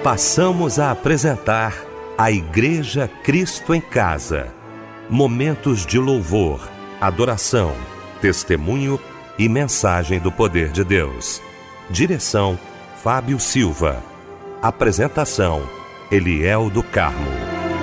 Passamos a apresentar a Igreja Cristo em Casa. Momentos de louvor, adoração, testemunho e mensagem do poder de Deus. Direção: Fábio Silva. Apresentação: Eliel do Carmo.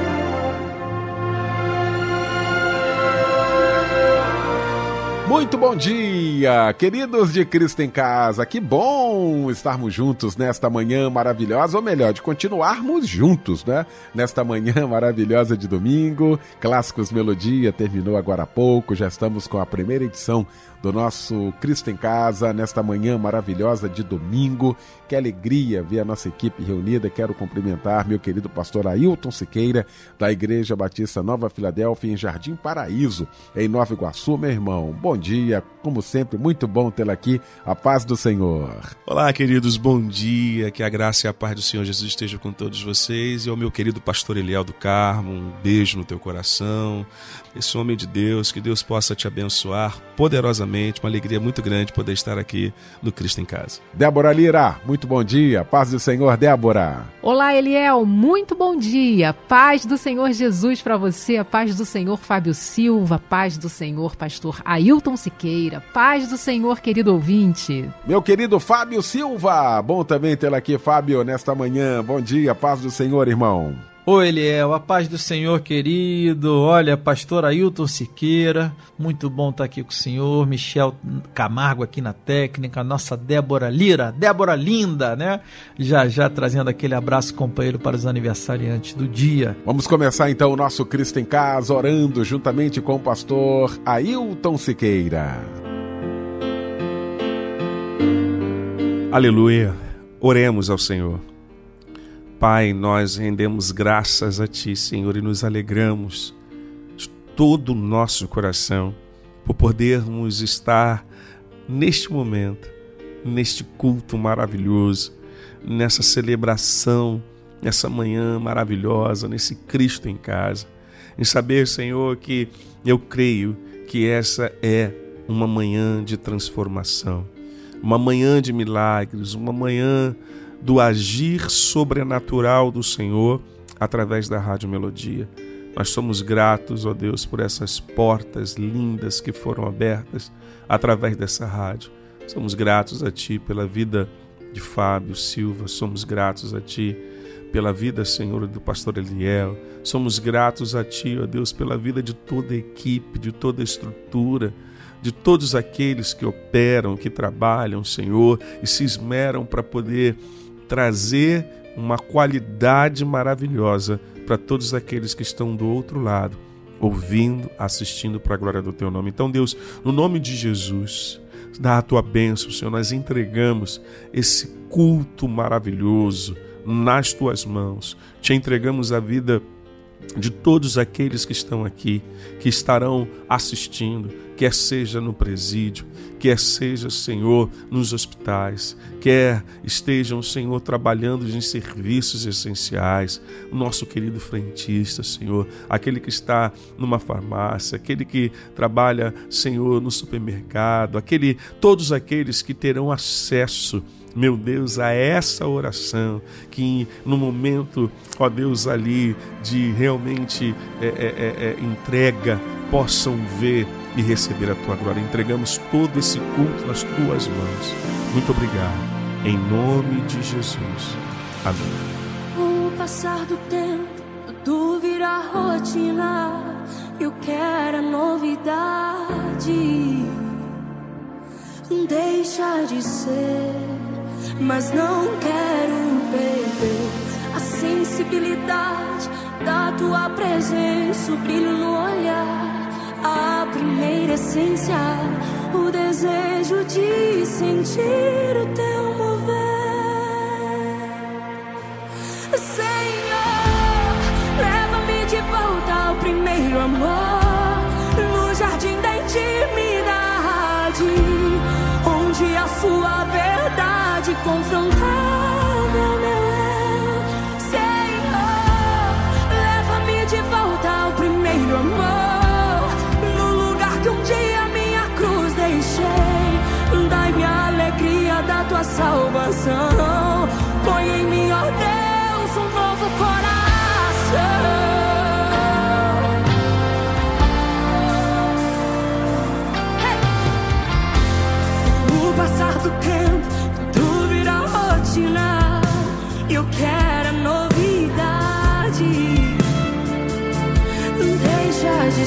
Muito bom dia, queridos de Cristo em Casa. Que bom estarmos juntos nesta manhã maravilhosa, ou melhor, de continuarmos juntos, né? Nesta manhã maravilhosa de domingo. Clássicos Melodia terminou agora há pouco, já estamos com a primeira edição do nosso Cristo em Casa, nesta manhã maravilhosa de domingo. Que alegria ver a nossa equipe reunida. Quero cumprimentar meu querido pastor Ailton Siqueira, da Igreja Batista Nova Filadélfia, em Jardim Paraíso, em Nova Iguaçu, meu irmão. Bom dia, como sempre, muito bom tê-lo aqui. A paz do Senhor. Olá, queridos, bom dia. Que a graça e a paz do Senhor Jesus estejam com todos vocês. E ao meu querido pastor Eliel do Carmo, um beijo no teu coração. Esse homem de Deus, que Deus possa te abençoar poderosamente. Uma alegria muito grande poder estar aqui no Cristo em Casa. Débora Lira, muito bom dia. Paz do Senhor, Débora. Olá, Eliel, muito bom dia. Paz do Senhor Jesus para você, a paz do Senhor Fábio Silva, paz do Senhor pastor Ailton Siqueira, paz do Senhor querido ouvinte. Meu querido Fábio Silva, bom também tê-lo aqui, Fábio, nesta manhã. Bom dia, paz do Senhor, irmão. Oi, Eliel, a paz do Senhor, querido. Olha, pastor Ailton Siqueira, muito bom estar aqui com o senhor. Michel Camargo aqui na técnica, nossa Débora Lira, Débora linda, né? Já trazendo aquele abraço companheiro para os aniversariantes do dia. Vamos começar então o nosso Cristo em Casa, orando juntamente com o pastor Ailton Siqueira. Aleluia, oremos ao Senhor. Pai, nós rendemos graças a Ti, Senhor, e nos alegramos de todo o nosso coração por podermos estar neste momento, neste culto maravilhoso, nessa celebração, nessa manhã maravilhosa, nesse Cristo em Casa. Em saber, Senhor, que eu creio que essa é uma manhã de transformação, uma manhã de milagres, uma manhã do agir sobrenatural do Senhor através da Rádio Melodia. Nós somos gratos, ó Deus, por essas portas lindas que foram abertas através dessa rádio. Somos gratos a Ti pela vida de Fábio Silva, somos gratos a Ti pela vida, Senhor, do pastor Eliel. Somos gratos a Ti, ó Deus, pela vida de toda a equipe, de toda a estrutura, de todos aqueles que operam, que trabalham, Senhor, e se esmeram para poder trazer uma qualidade maravilhosa para todos aqueles que estão do outro lado, ouvindo, assistindo para a glória do Teu nome. Então, Deus, no nome de Jesus, dá a Tua bênção, Senhor. Nós entregamos esse culto maravilhoso nas Tuas mãos. Te entregamos a vida de todos aqueles que estão aqui, que estarão assistindo, quer seja no presídio, quer seja, Senhor, nos hospitais, quer estejam, Senhor, trabalhando em serviços essenciais, o nosso querido frentista, Senhor, aquele que está numa farmácia, aquele que trabalha, Senhor, no supermercado, todos aqueles que terão acesso, meu Deus, a essa oração, que no momento, ó Deus, ali de realmente entrega, possam ver e receber a Tua glória. Entregamos todo esse culto nas Tuas mãos. Muito obrigado. Em nome de Jesus. Amém. Com o passar do tempo, tudo vira rotina. Eu quero a novidade. Deixa de ser, mas não quero perder a sensibilidade da Tua presença, o brilho no olhar, a primeira essência, o desejo de sentir o Teu mover. Senhor, leva-me de volta ao primeiro amor, no jardim da intimidade, onde a Sua verdade confrontava meu eu. Senhor, leva-me de volta ao primeiro amor, no lugar que um dia minha cruz deixei. Dai-me a alegria da Tua salvação. Põe em mim, ó Deus,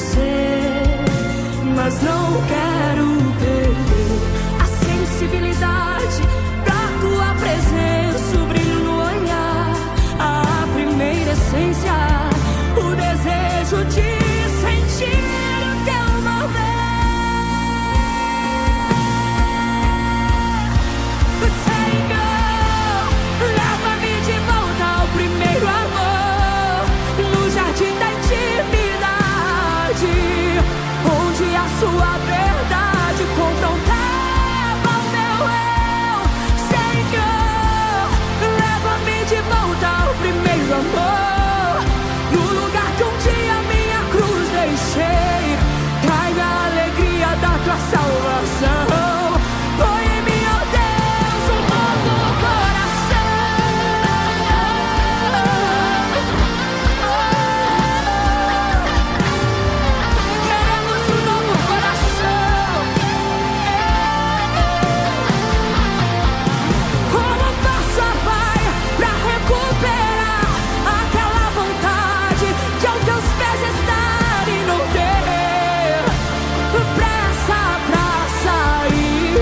você, mas não quero perder a sensibilidade da tua presença, o brilho no olhar, a primeira essência, o desejo de sentir o teu mover. Senhor, leva-me de volta ao primeiro amor, no jardim da intimidade, onde a sua verdade confrontava o meu eu. Senhor, leva-me de volta ao primeiro amor, no lugar que um dia minha cruz deixei. Trai a alegria da tua salvação. Põe em mim, ó Deus, um novo coração. Queremos um novo coração. Como faço, ó Pai, pra recuperar aquela vontade de aos teus pés estar e não ter pressa pra sair?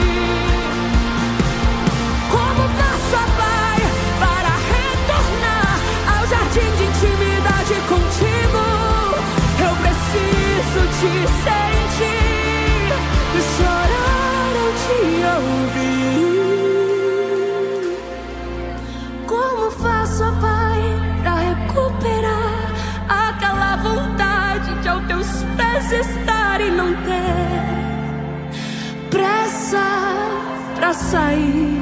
Como faço, ó Pai, para retornar ao jardim de intimidade contigo? Eu preciso te sentir, chorar ou te ouvir. Como faço, ó Pai, pra recuperar aquela vontade de aos teus pés estar e não ter pressa pra sair?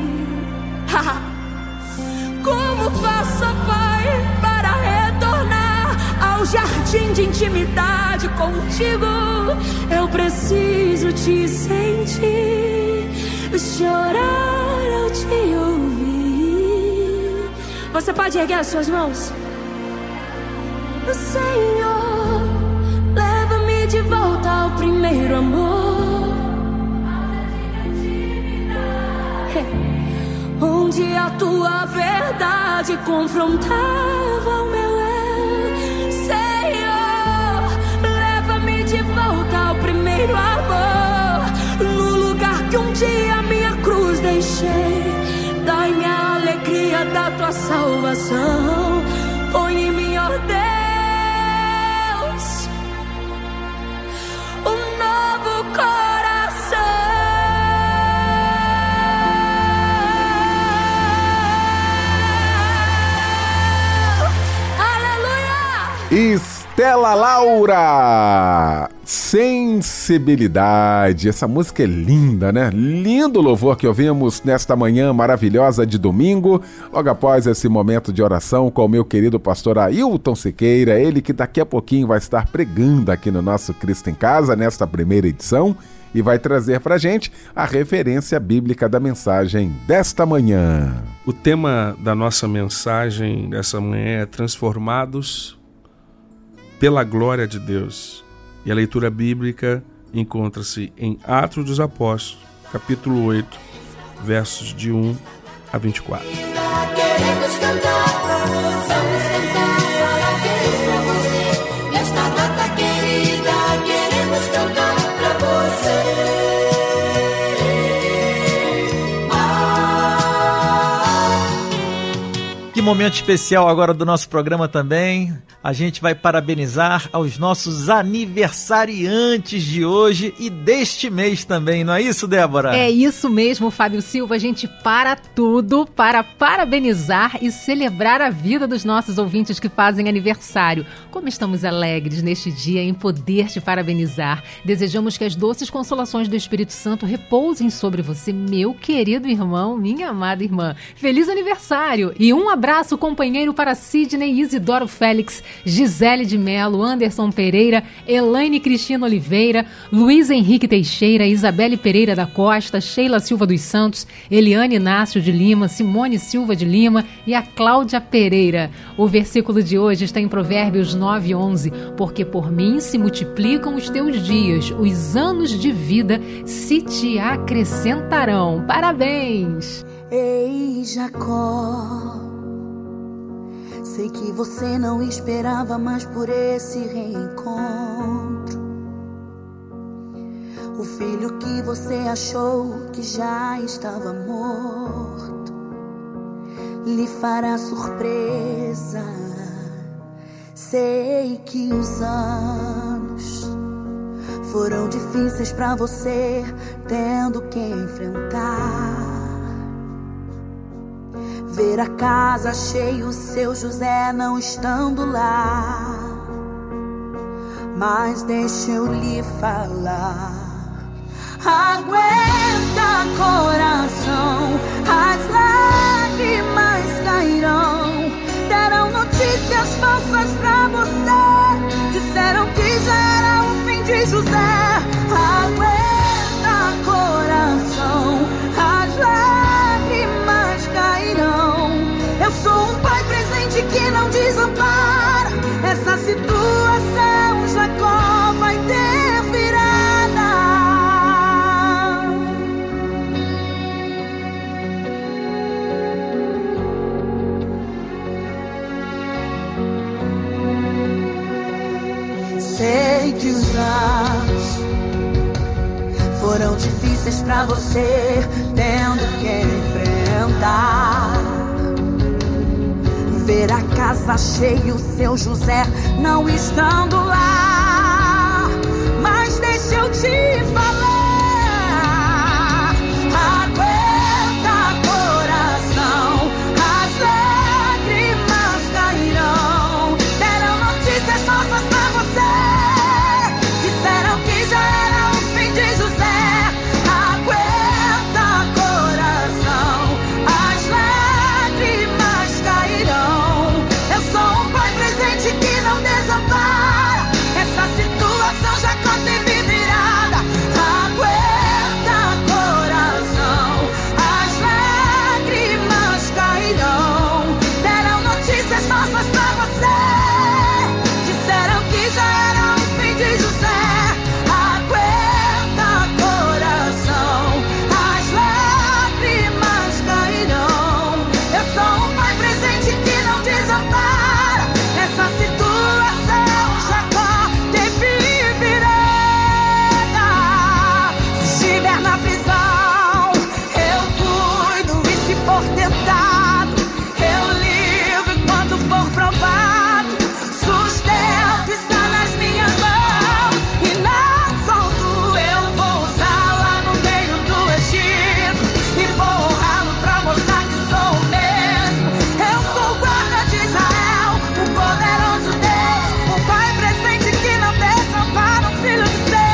Como faço, ó Pai, para retornar ao jardim de intimidade contigo? Eu preciso te sentir, chorar ou te ouvir. Você pode erguer as suas mãos? Senhor, leva-me de volta ao primeiro amor, onde a tua verdade confrontava o meu eu. Senhor, leva-me de volta ao primeiro amor, no lugar que um dia minha cruz deixei. Dai-me a alegria da tua salvação. Põe em mim, ó Deus, um novo coração. Aleluia! Estela Laura, Sensibilidade. Essa música é linda, né? Lindo louvor que ouvimos nesta manhã maravilhosa de domingo, logo após esse momento de oração com o meu querido pastor Ailton Siqueira, ele que daqui a pouquinho vai estar pregando aqui no nosso Cristo em Casa, nesta primeira edição, e vai trazer pra gente a referência bíblica da mensagem desta manhã. O tema da nossa mensagem dessa manhã é Transformados pela Glória de Deus. E a leitura bíblica encontra-se em Atos dos Apóstolos, capítulo 8, versos de 1 a 24. Queremos cantar, vamos cantar, parabéns pra você. Nesta data querida, queremos cantar pra você. Que momento especial agora do nosso programa também. A gente vai parabenizar aos nossos aniversariantes de hoje e deste mês também, não é isso, Débora? É isso mesmo, Fábio Silva. A gente para tudo para parabenizar e celebrar a vida dos nossos ouvintes que fazem aniversário. Como estamos alegres neste dia em poder te parabenizar. Desejamos que as doces consolações do Espírito Santo repousem sobre você, meu querido irmão, minha amada irmã. Feliz aniversário! E um abraço, companheiro, para Sidney Isidoro Félix, Gisele de Melo, Anderson Pereira, Elaine Cristina Oliveira, Luiz Henrique Teixeira, Isabelle Pereira da Costa, Sheila Silva dos Santos, Eliane Inácio de Lima, Simone Silva de Lima e a Cláudia Pereira. O versículo de hoje está em Provérbios 9:11, porque por mim se multiplicam os teus dias, os anos de vida se te acrescentarão. Parabéns! Ei, Jacó, sei que você não esperava mais por esse reencontro. O filho que você achou que já estava morto lhe fará surpresa. Sei que os anos foram difíceis pra você, tendo que enfrentar. Ver a casa cheia, o seu José não estando lá. Mas deixa eu lhe falar. Aguenta, coração, as lágrimas cairão. Deram notícias falsas pra você, disseram que já era o fim de José. Aguenta, coração, as lágrimas cairão. Eu sou um pai presente que não desampara. Essa situação Jacó vai ter virada. Sei que os anos foram difíceis pra você, tendo que enfrentar. Ver a casa cheia, o seu José não estando lá. Mas deixa eu te falar. Aguenta, coração, as lágrimas cairão. Deram notícias falsas pra você, disseram que já era o fim de José. Aguenta, coração, as lágrimas cairão. Eu sou um pai presente que não desampara. Essa situação Jacó teve virada. Aguenta, coração, as lágrimas cairão. Deram notícias falsas pra você, disseram que já era o fim de José. Aguenta, coração, as lágrimas cairão. Eu sou um pai presente que não desampara. Essa situação Jacó teve virada. Se estiver na prisão, eu cuido. E se for tentado, eu livro quando for provado. Sustento está nas minhas mãos e não solto. Eu vou usar lá no meio do Egito e vou honrá-lo pra mostrar que sou o mesmo. Eu sou o guarda de Israel, o poderoso Deus, o pai presente que não desampara um filho de seu.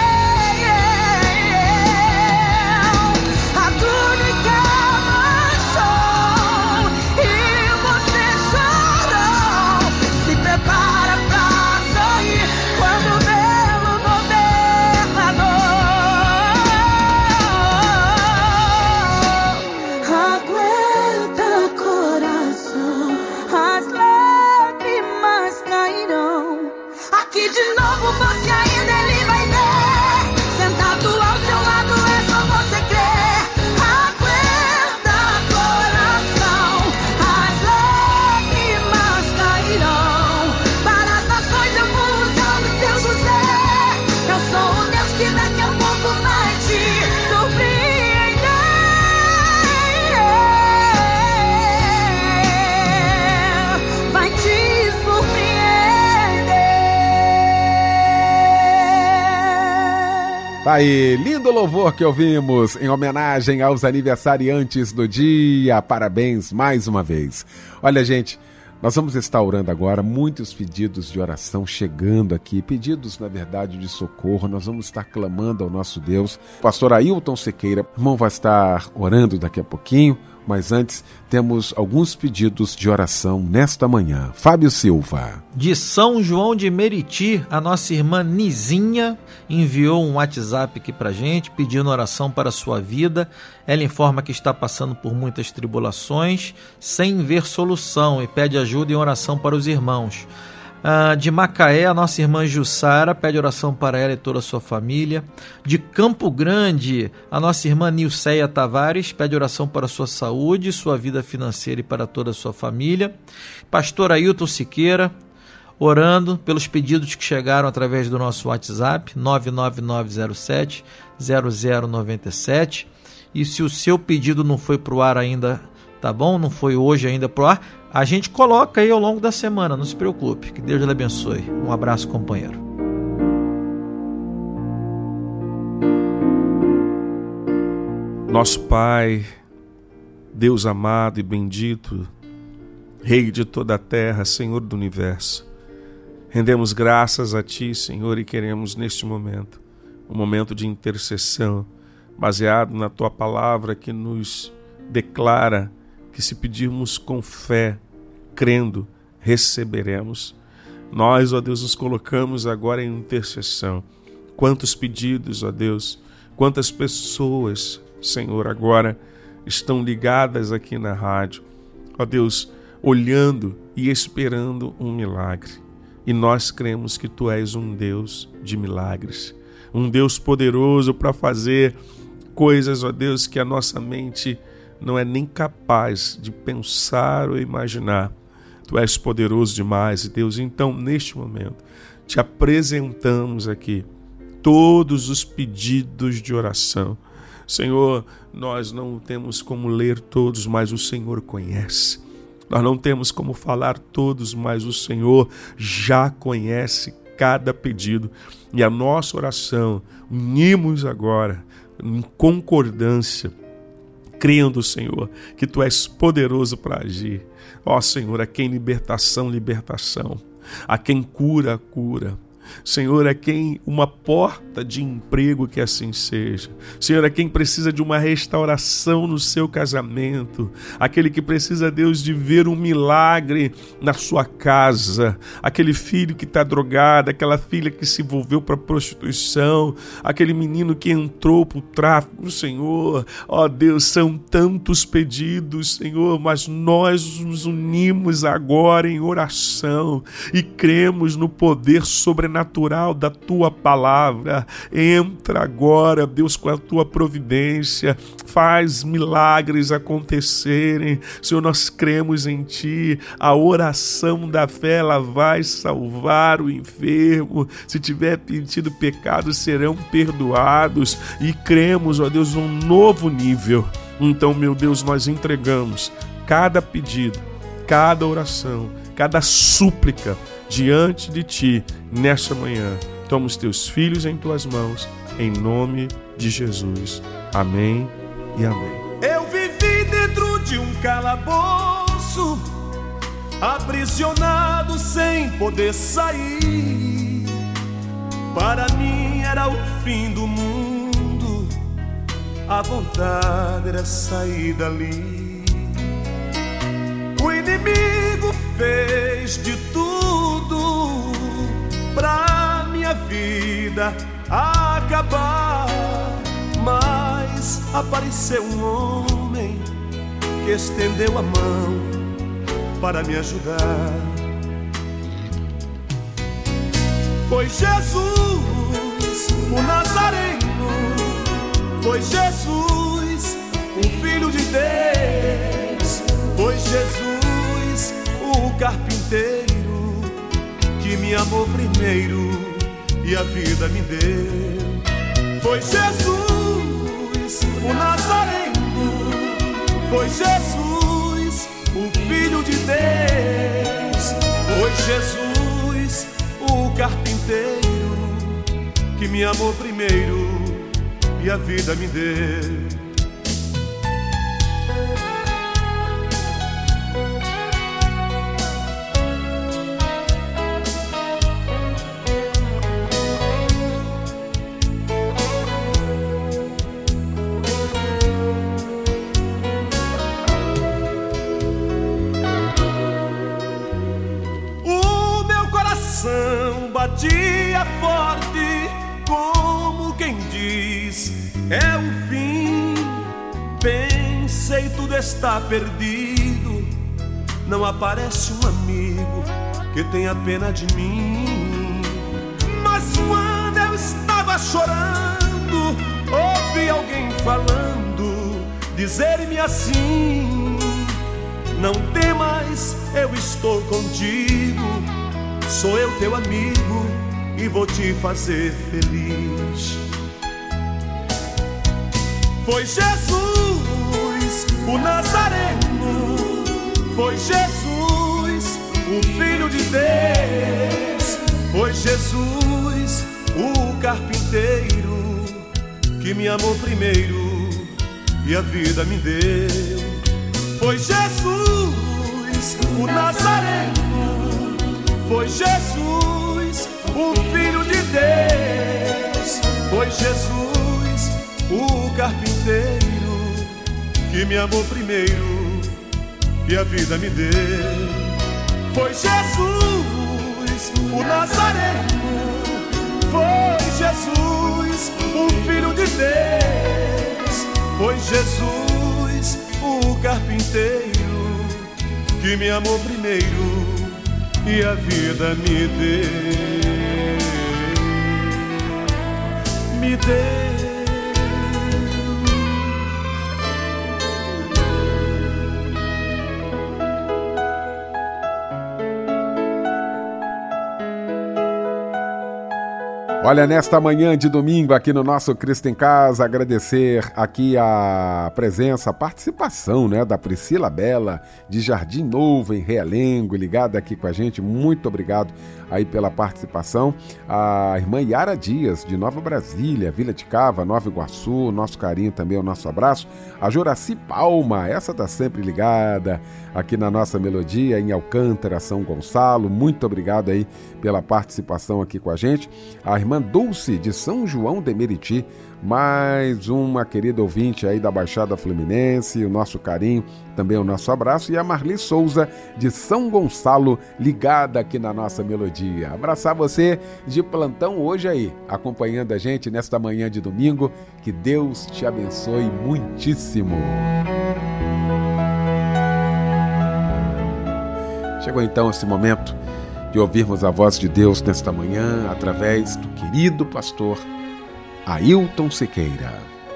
A túnica manchou e você chorou. Se prepara pra sorrir quando vê o governador. Aguenta, coração, as lágrimas cairão. Aqui de novo você ainda ele vai ver. Sentado ao seu lado é só você crer. Aguenta, coração, as lágrimas cairão. Para as nações eu vou usar o seu José. Eu sou o Deus que daqui a pouco vai te surpreender. Vai te surpreender. Tá aí, lindo louvor que ouvimos em homenagem aos aniversariantes do dia. Parabéns mais uma vez. Olha, gente, nós vamos estar orando agora, muitos pedidos de oração chegando aqui, pedidos, na verdade, de socorro. Nós vamos estar clamando ao nosso Deus. O pastor Ailton Siqueira, irmão, vai estar orando daqui a pouquinho, mas antes temos alguns pedidos de oração nesta manhã. Fábio Silva. De São João de Meriti, a nossa irmã Nizinha enviou um WhatsApp aqui pra gente, pedindo oração para a sua vida. Ela informa que está passando por muitas tribulações, sem ver solução, e pede ajuda em oração para os irmãos. De Macaé, a nossa irmã Jussara pede oração para ela e toda a sua família. De Campo Grande, a nossa irmã Nilceia Tavares pede oração para a sua saúde, sua vida financeira e para toda a sua família. Pastor Ailton Siqueira orando pelos pedidos que chegaram através do nosso WhatsApp, 99907-0097. E se o seu pedido não foi para o ar ainda, tá bom? Não foi hoje ainda para o ar, a gente coloca aí ao longo da semana, não se preocupe. Que Deus lhe abençoe. Um abraço, companheiro. Nosso Pai, Deus amado e bendito, Rei de toda a terra, Senhor do universo, rendemos graças a Ti, Senhor, e queremos neste momento, um momento de intercessão, baseado na Tua palavra que nos declara que se pedirmos com fé, crendo, receberemos. Nós, ó Deus, nos colocamos agora em intercessão. Quantos pedidos, ó Deus, quantas pessoas, Senhor, agora estão ligadas aqui na rádio, ó Deus, olhando e esperando um milagre. E nós cremos que Tu és um Deus de milagres, um Deus poderoso para fazer coisas, ó Deus, que a nossa mente não é nem capaz de pensar ou imaginar. Tu és poderoso demais, Deus. Então, neste momento, Te apresentamos aqui todos os pedidos de oração. Senhor, nós não temos como ler todos, mas o Senhor conhece. Nós não temos como falar todos, mas o Senhor já conhece cada pedido. E a nossa oração, unimos agora em concordância, crendo, Senhor, que Tu és poderoso para agir. Ó Senhor, a quem libertação, libertação. A quem cura, cura. Senhor, é quem uma porta de emprego, que assim seja. Senhor, é quem precisa de uma restauração no seu casamento, aquele que precisa, Deus, de ver um milagre na sua casa, aquele filho que está drogado, aquela filha que se envolveu para a prostituição, aquele menino que entrou para o tráfico, Senhor. Ó Deus, são tantos pedidos, Senhor, mas nós nos unimos agora em oração e cremos no poder sobrenatural da Tua palavra. Entra agora, Deus, com a Tua providência, faz milagres acontecerem. Senhor, nós cremos em Ti. A oração da fé, ela vai salvar o enfermo. Se tiver cometido pecado, serão perdoados. E cremos, ó Deus, um novo nível. Então, meu Deus, nós entregamos cada pedido, cada oração, cada súplica diante de Ti nesta manhã. Toma os Teus filhos em Tuas mãos, em nome de Jesus. Amém e amém. Eu vivi dentro de um calabouço, aprisionado sem poder sair. Para mim era o fim do mundo, a vontade era sair dali. O inimigo fez de tudo pra minha vida acabar, mas apareceu um homem que estendeu a mão para me ajudar. Foi Jesus, o Nazareno, foi Jesus, o Filho de Deus, foi Jesus, o carpinteiro, que me amou primeiro e a vida me deu. Foi Jesus, o Nazareno, foi Jesus, o Filho de Deus, foi Jesus, o carpinteiro, que me amou primeiro e a vida me deu. Batia forte, como quem diz, é o fim. Pensei, tudo está perdido. Não aparece um amigo que tenha pena de mim. Mas quando eu estava chorando, ouvi alguém falando, dizer-me assim: não temas, eu estou contigo. Sou eu teu amigo e vou te fazer feliz. Foi Jesus, o Nazareno. Foi Jesus, o Filho de Deus. Foi Jesus, o carpinteiro, que me amou primeiro e a vida me deu. Foi Jesus, o Nazareno. Foi Jesus, o Filho de Deus. Foi Jesus, o carpinteiro, que me amou primeiro e a vida me deu. Foi Jesus, o Nazareno. Foi Jesus, o Filho de Deus. Foi Jesus, o carpinteiro, que me amou primeiro e a vida me deu. Me deu. Olha, nesta manhã de domingo aqui no nosso Cristo em Casa, agradecer aqui a presença, a participação, né, da Priscila Bela, de Jardim Novo, em Realengo, ligada aqui com a gente. Muito obrigado aí pela participação. A irmã Yara Dias, de Nova Brasília, Vila de Cava, Nova Iguaçu, nosso carinho também, o nosso abraço. A Joraci Palma, essa tá sempre ligada aqui na nossa melodia, em Alcântara, São Gonçalo. Muito obrigado aí pela participação aqui com a gente. A irmã Dulce, de São João de Meriti, mais uma querida ouvinte aí da Baixada Fluminense, o nosso carinho, também o nosso abraço. E a Marli Souza, de São Gonçalo, ligada aqui na nossa melodia. Abraçar você de plantão hoje aí, acompanhando a gente nesta manhã de domingo. Que Deus te abençoe muitíssimo. Chegou então esse momento de ouvirmos a voz de Deus nesta manhã através do querido pastor Ailton Siqueira.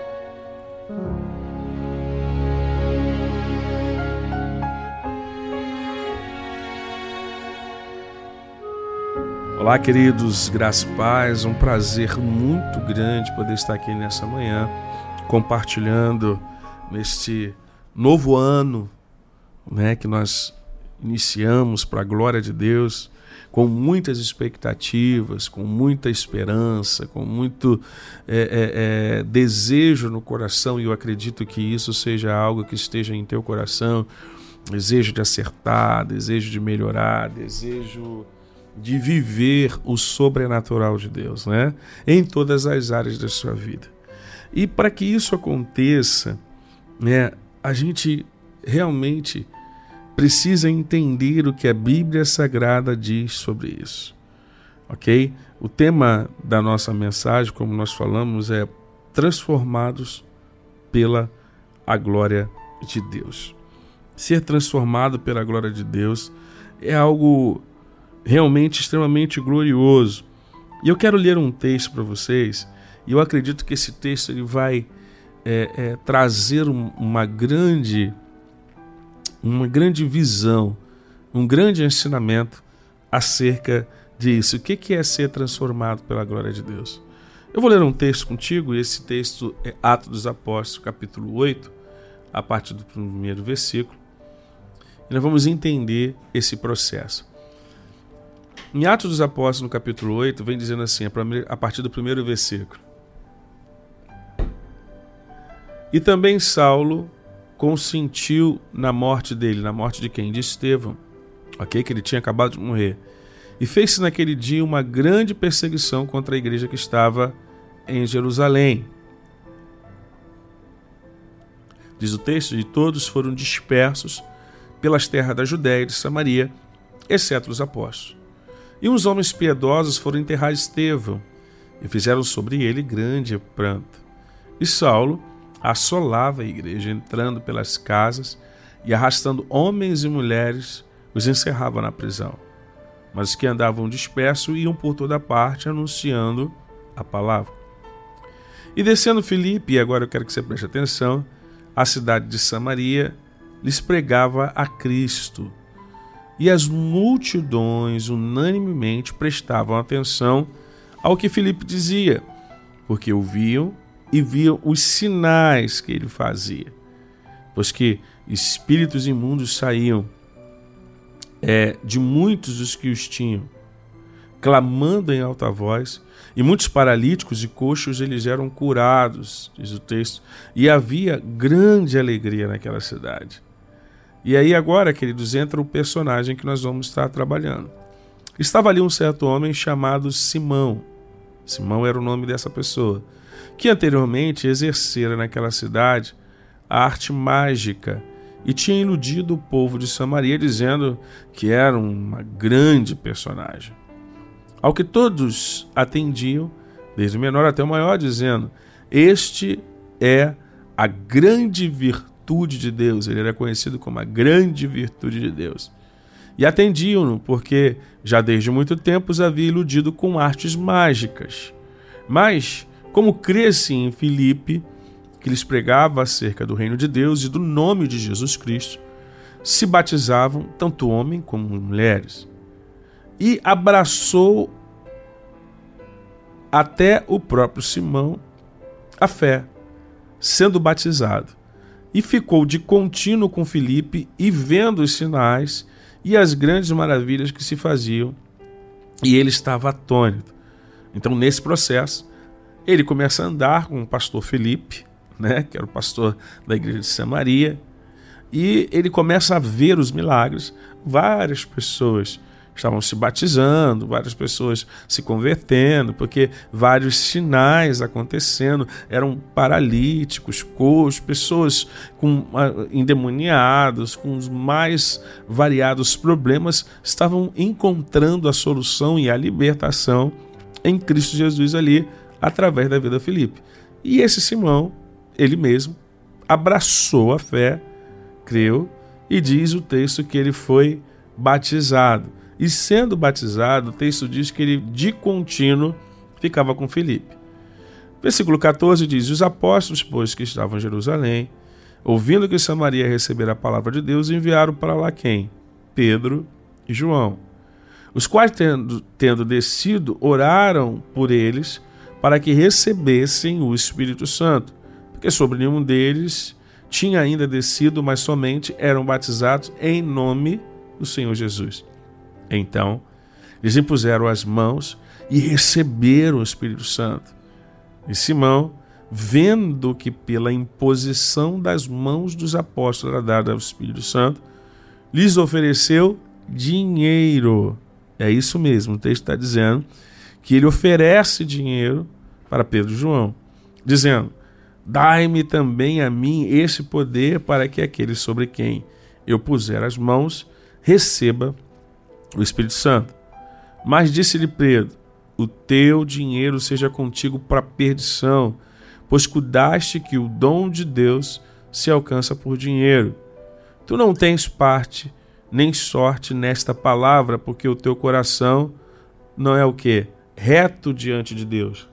Olá, queridos, graça e paz, um prazer muito grande poder estar aqui nessa manhã, compartilhando neste novo ano, né, que nós iniciamos para a glória de Deus, com muitas expectativas, com muita esperança, com muito desejo no coração, e eu acredito que isso seja algo que esteja em teu coração, desejo de acertar, desejo de melhorar, desejo de viver o sobrenatural de Deus, né? Em todas as áreas da sua vida. E para que isso aconteça, né, a gente realmente precisa entender o que a Bíblia Sagrada diz sobre isso, ok? O tema da nossa mensagem, como nós falamos, é transformados pela a glória de Deus. Ser transformado pela glória de Deus é algo realmente extremamente glorioso. E eu quero ler um texto para vocês, e eu acredito que esse texto ele vai trazer uma grande visão, um grande ensinamento acerca disso. O que é ser transformado pela glória de Deus? Eu vou ler um texto contigo, e esse texto é Atos dos Apóstolos, capítulo 8, a partir do primeiro versículo, e nós vamos entender esse processo. Em Atos dos Apóstolos, no capítulo 8, vem dizendo assim, a partir do primeiro versículo: E também Saulo consentiu na morte dele. Na morte de quem? De Estevão, ok? Que ele tinha acabado de morrer. E fez-se naquele dia uma grande perseguição contra a igreja que estava em Jerusalém. Diz o texto, e todos foram dispersos pelas terras da Judéia e de Samaria, exceto os apóstolos. E uns homens piedosos foram enterrar Estevão, e fizeram sobre ele grande pranto. E Saulo assolava a igreja, entrando pelas casas e arrastando homens e mulheres, os encerrava na prisão. Mas os que andavam dispersos iam por toda parte, anunciando a palavra. E descendo Filipe, e agora eu quero que você preste atenção, a cidade de Samaria, lhes pregava a Cristo. e as multidões unanimemente prestavam atenção ao que Filipe dizia, porque ouviam e viam os sinais que ele fazia, pois que espíritos imundos saíam de muitos dos que os tinham, clamando em alta voz, e muitos paralíticos e coxos eles eram curados, diz o texto, e havia grande alegria naquela cidade. E aí agora, queridos, entra o personagem que nós vamos estar trabalhando. Estava ali um certo homem chamado Simão. Simão era o nome dessa pessoa, que anteriormente exercera naquela cidade a arte mágica e tinha iludido o povo de Samaria, dizendo que era uma grande personagem. Ao que todos atendiam, desde o menor até o maior, dizendo: este é a grande virtude de Deus. Ele era conhecido como a grande virtude de Deus. E atendiam-no, porque já desde muito tempo os havia iludido com artes mágicas. Mas, como cresce em Filipe, que lhes pregava acerca do reino de Deus e do nome de Jesus Cristo, se batizavam tanto homens como mulheres. E abraçou até o próprio Simão a fé, sendo batizado. E ficou de contínuo com Filipe, e vendo os sinais e as grandes maravilhas que se faziam, e ele estava atônito. Então, nesse processo, ele começa a andar com o pastor Filipe, que era o pastor da igreja de Samaria, e ele começa a ver os milagres. Várias pessoas estavam se batizando, várias pessoas se convertendo, porque vários sinais acontecendo, eram paralíticos, coxos, pessoas endemoniados, com os mais variados problemas, estavam encontrando a solução e a libertação em Cristo Jesus ali, através da vida de Filipe. E esse Simão, ele mesmo, abraçou a fé, creu, e diz o texto que ele foi batizado. E sendo batizado, o texto diz que ele de contínuo ficava com Filipe. Versículo 14 diz: os apóstolos, pois, que estavam em Jerusalém, ouvindo que Samaria recebera a palavra de Deus, enviaram para lá quem? Pedro e João, os quais, tendo descido, oraram por eles para que recebessem o Espírito Santo, porque sobre nenhum deles tinha ainda descido, mas somente eram batizados em nome do Senhor Jesus. Então, eles impuseram as mãos e receberam o Espírito Santo. E Simão, vendo que pela imposição das mãos dos apóstolos era dado ao Espírito Santo, lhes ofereceu dinheiro. É isso mesmo, o texto está dizendo que ele oferece dinheiro para Pedro e João, dizendo: dai-me também a mim esse poder, para que aquele sobre quem eu puser as mãos receba o Espírito Santo. Mas disse-lhe Pedro: o teu dinheiro seja contigo para perdição, pois cuidaste que o dom de Deus se alcança por dinheiro. Tu não tens parte nem sorte nesta palavra, porque o teu coração não é o quê? Reto diante de Deus.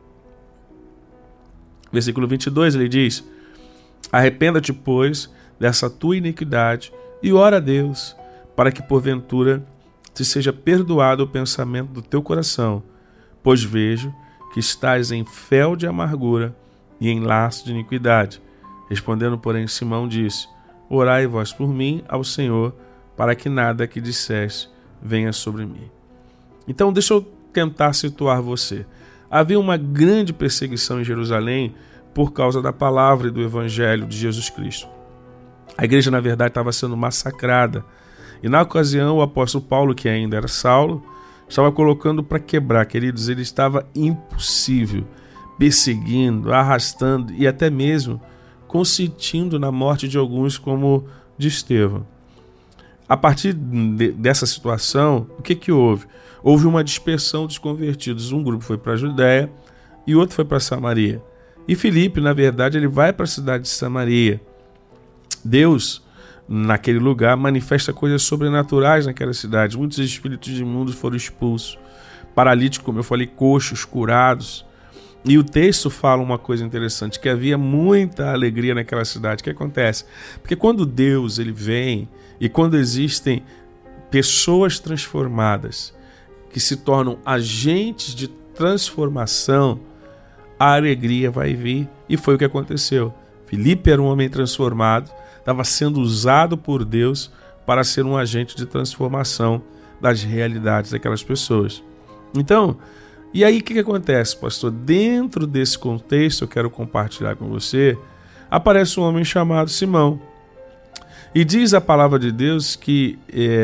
Versículo 22, ele diz: arrependa-te, pois, dessa tua iniquidade e ora a Deus, para que porventura te seja perdoado o pensamento do teu coração, pois vejo que estás em fel de amargura e em laço de iniquidade. Respondendo, porém, Simão disse: orai vós por mim ao Senhor, para que nada que disseste venha sobre mim. Então, deixa eu tentar situar você. Havia uma grande perseguição em Jerusalém por causa da palavra e do evangelho de Jesus Cristo. A igreja, na verdade, estava sendo massacrada. E na ocasião, o apóstolo Paulo, que ainda era Saulo, estava colocando para quebrar, queridos. Ele estava impossível, perseguindo, arrastando e até mesmo consentindo na morte de alguns, como de Estevão. A partir dessa situação, o que houve? Houve uma dispersão dos convertidos. Um grupo foi para a Judéia e outro foi para Samaria. E Filipe, na verdade, ele vai para a cidade de Samaria. Deus, naquele lugar, manifesta coisas sobrenaturais naquela cidade. Muitos espíritos imundos foram expulsos. Paralíticos, como eu falei, coxos, curados. E o texto fala uma coisa interessante, que havia muita alegria naquela cidade. O que acontece? Porque quando Deus ele vem, e quando existem pessoas transformadas, que se tornam agentes de transformação, a alegria vai vir. E foi o que aconteceu. Filipe era um homem transformado, estava sendo usado por Deus para ser um agente de transformação das realidades daquelas pessoas. Então, e aí o que acontece, pastor? Dentro desse contexto, eu quero compartilhar com você, aparece um homem chamado Simão. E diz a palavra de Deus que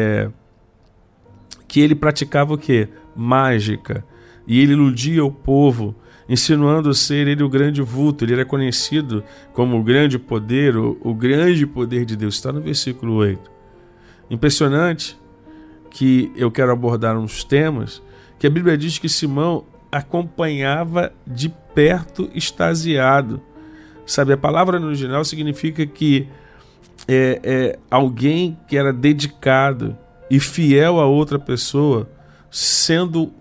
ele praticava o quê? Mágica. E ele iludia o povo, insinuando ser ele o grande vulto. Ele era conhecido como o grande poder, o grande poder de Deus. Está no versículo 8. Impressionante que eu quero abordar uns temas que a Bíblia diz que Simão acompanhava de perto, extasiado. Sabe, a palavra no original significa que alguém que era dedicado e fiel a outra pessoa, sendo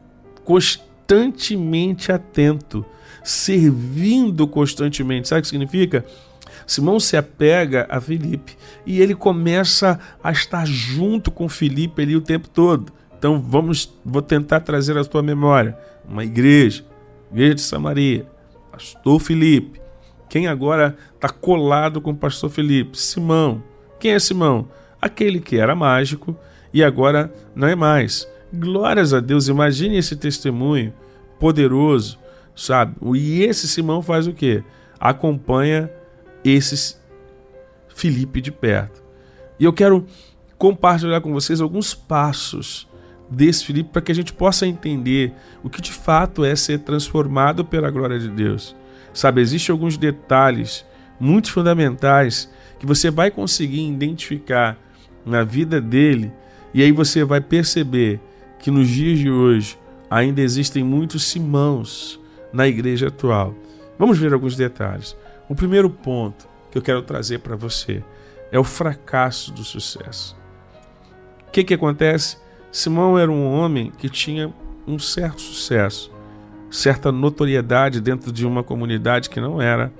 constantemente atento, servindo constantemente. Sabe o que significa? Simão se apega a Filipe e ele começa a estar junto com Filipe ali o tempo todo. Então vou tentar trazer à tua memória uma igreja de Samaria, pastor Filipe. Quem agora está colado com o pastor Filipe? Simão. Quem é Simão? Aquele que era mágico e agora não é mais. Glórias a Deus, imagine esse testemunho poderoso, sabe? E esse Simão faz o quê? Acompanha esse Filipe de perto. E eu quero compartilhar com vocês alguns passos desse Filipe para que a gente possa entender o que de fato é ser transformado pela glória de Deus. Sabe, existem alguns detalhes muito fundamentais que você vai conseguir identificar na vida dele, e aí você vai perceber que nos dias de hoje ainda existem muitos Simãos na igreja atual. Vamos ver alguns detalhes. O primeiro ponto que eu quero trazer para você é o fracasso do sucesso. O que acontece? Simão era um homem que tinha um certo sucesso, certa notoriedade dentro de uma comunidade que não era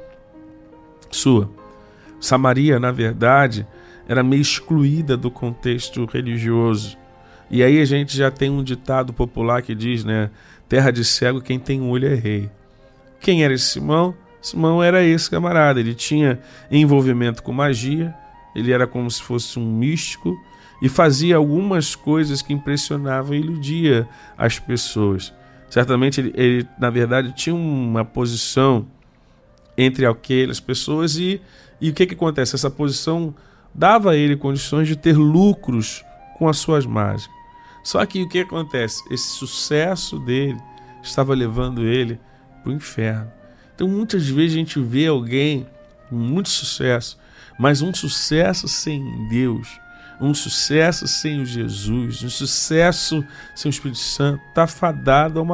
sua. Samaria, na verdade, era meio excluída do contexto religioso. E aí a gente já tem um ditado popular que diz, né? Terra de cego, quem tem um olho é rei. Quem era esse Simão? Simão era esse camarada. Ele tinha envolvimento com magia, ele era como se fosse um místico e fazia algumas coisas que impressionavam e iludia as pessoas. Certamente ele na verdade, tinha uma posição entre aquelas pessoas e o que acontece? Essa posição dava a ele condições de ter lucros com as suas mágicas. Só que o que acontece? Esse sucesso dele estava levando ele para o inferno. Então muitas vezes a gente vê alguém com muito sucesso, mas um sucesso sem Deus, um sucesso sem o Jesus, um sucesso sem o Espírito Santo, está fadado a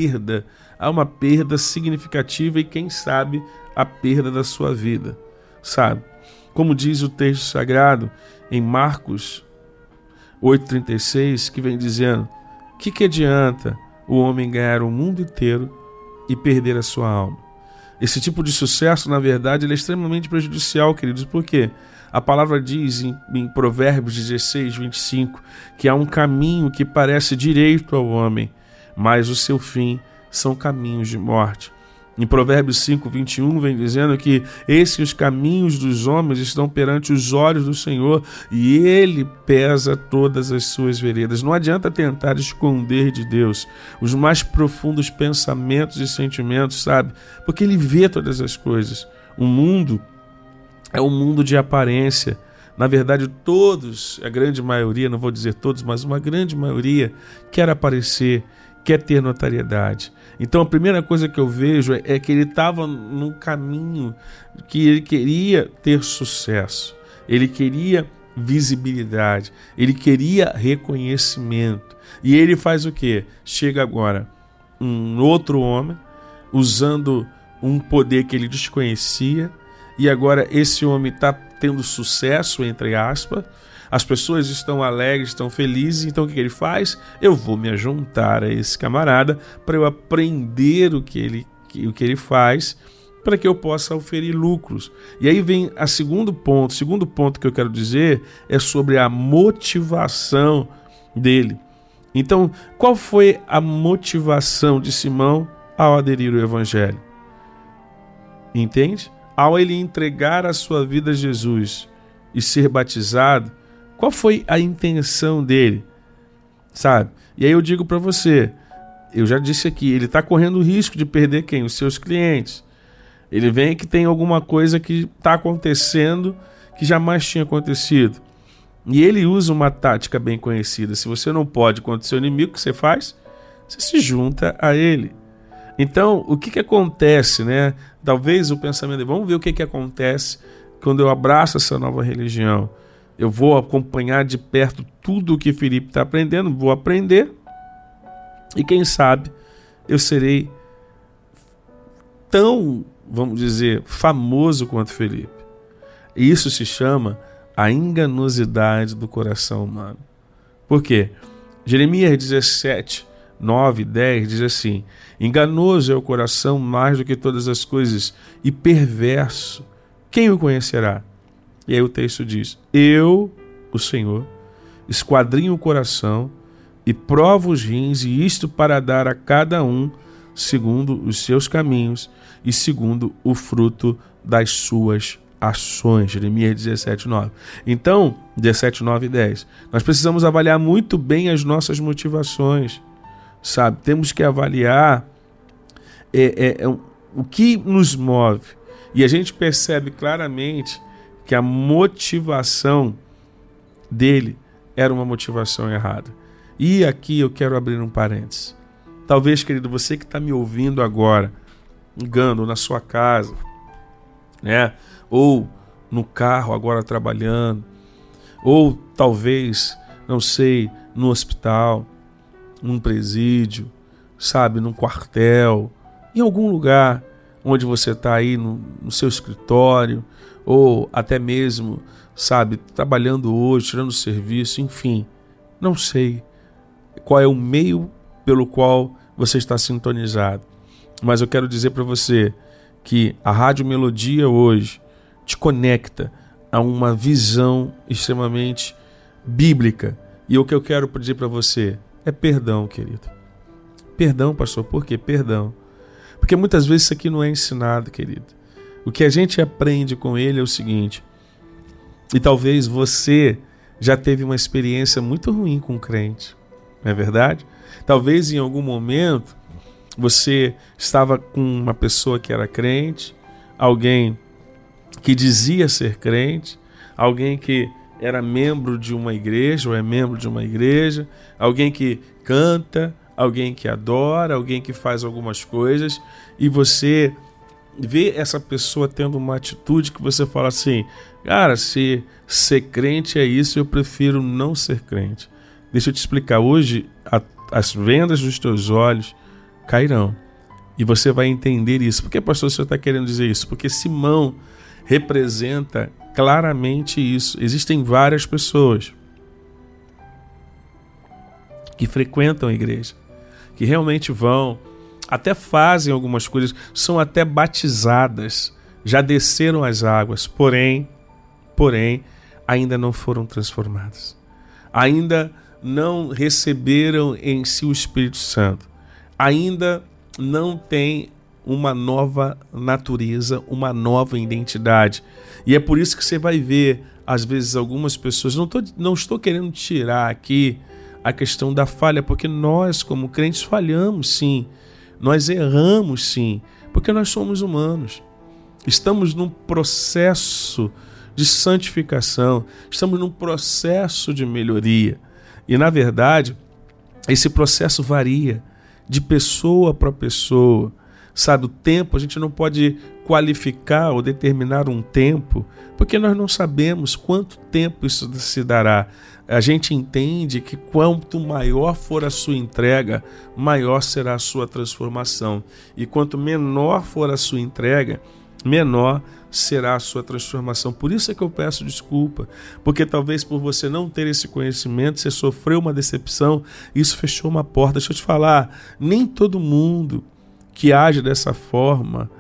uma perda significativa e quem sabe a perda da sua vida, sabe? Como diz o texto sagrado em Marcos 8,36, que vem dizendo: que adianta o homem ganhar o mundo inteiro e perder a sua alma? Esse tipo de sucesso, na verdade, ele é extremamente prejudicial, queridos, porque a palavra diz em Provérbios 16, 25, que há um caminho que parece direito ao homem, mas o seu fim são caminhos de morte. Em Provérbios 5, 21, vem dizendo que esses os caminhos dos homens estão perante os olhos do Senhor e Ele pesa todas as suas veredas. Não adianta tentar esconder de Deus os mais profundos pensamentos e sentimentos, sabe? Porque Ele vê todas as coisas. O mundo é um mundo de aparência. Na verdade, todos, a grande maioria, não vou dizer todos, mas uma grande maioria quer aparecer, quer ter notariedade. Então a primeira coisa que eu vejo é que ele estava num caminho que ele queria ter sucesso, ele queria visibilidade, ele queria reconhecimento. E ele faz o quê? Chega agora um outro homem usando um poder que ele desconhecia, e agora esse homem está tendo sucesso, entre aspas. As pessoas estão alegres, estão felizes, então o que ele faz? Eu vou me juntar a esse camarada para eu aprender o que ele faz, para que eu possa oferir lucros. E aí vem o segundo ponto que eu quero dizer é sobre a motivação dele. Então, qual foi a motivação de Simão ao aderir ao Evangelho? Entende? Ao ele entregar a sua vida a Jesus e ser batizado, qual foi a intenção dele? Sabe? E aí eu digo para você, eu já disse aqui, ele está correndo o risco de perder quem? Os seus clientes. Ele vem que tem alguma coisa que está acontecendo que jamais tinha acontecido. E ele usa uma tática bem conhecida. Se você não pode contra o seu inimigo, o que você faz? Você se junta a ele. Então, o que acontece, né? Talvez o pensamento, vamos ver o que acontece quando eu abraço essa nova religião. Eu vou acompanhar de perto tudo o que Felipe está aprendendo, vou aprender, e quem sabe eu serei tão, vamos dizer, famoso quanto Felipe. E isso se chama a enganosidade do coração humano. Por quê? Jeremias 17, 9 e 10 diz assim: enganoso é o coração mais do que todas as coisas, e perverso, quem o conhecerá? E aí o texto diz: eu, o Senhor, esquadrinho o coração e provo os rins, e isto para dar a cada um segundo os seus caminhos e segundo o fruto das suas ações. Jeremias 17, 9. Então, 17, 9 e 10. Nós precisamos avaliar muito bem as nossas motivações, sabe? Temos que avaliar o que nos move. E a gente percebe claramente que a motivação dele era uma motivação errada. E aqui eu quero abrir um parênteses. Talvez, querido, você que está me ouvindo agora, ligando na sua casa, né? Ou no carro agora trabalhando, ou talvez, não sei, no hospital, num presídio, sabe, num quartel, em algum lugar onde você está aí no seu escritório, ou até mesmo, sabe, trabalhando hoje, tirando serviço, enfim, não sei qual é o meio pelo qual você está sintonizado, mas eu quero dizer para você que a Rádio Melodia hoje te conecta a uma visão extremamente bíblica, e o que eu quero pedir para você é perdão, querido. Perdão, pastor, por quê? Perdão. Porque muitas vezes isso aqui não é ensinado, querido. O que a gente aprende com ele é o seguinte, e talvez você já teve uma experiência muito ruim com o crente, não é verdade? Talvez em algum momento você estava com uma pessoa que era crente, alguém que dizia ser crente, alguém que era membro de uma igreja ou é membro de uma igreja, alguém que canta, alguém que adora, alguém que faz algumas coisas, e você vê essa pessoa tendo uma atitude que você fala assim, cara, se ser crente é isso, eu prefiro não ser crente. Deixa eu te explicar, hoje as vendas dos teus olhos cairão, e você vai entender isso. Por que, pastor, o senhor está querendo dizer isso? Porque Simão representa claramente isso. Existem várias pessoas que frequentam a igreja, que realmente vão, até fazem algumas coisas, são até batizadas, já desceram as águas, porém, ainda não foram transformadas, ainda não receberam em si o Espírito Santo, ainda não tem uma nova natureza, uma nova identidade. E é por isso que você vai ver, às vezes, algumas pessoas, não estou querendo tirar aqui a questão da falha, porque nós, como crentes, falhamos sim, nós erramos sim, porque nós somos humanos. Estamos num processo de santificação, estamos num processo de melhoria. E, na verdade, esse processo varia de pessoa para pessoa. Sabe, o tempo, a gente não pode qualificar ou determinar um tempo, porque nós não sabemos quanto tempo isso se dará. A gente entende que quanto maior for a sua entrega, maior será a sua transformação. E quanto menor for a sua entrega, menor será a sua transformação. Por isso é que eu peço desculpa, porque talvez por você não ter esse conhecimento, você sofreu uma decepção, isso fechou uma porta. Deixa eu te falar, nem todo mundo que age dessa forma,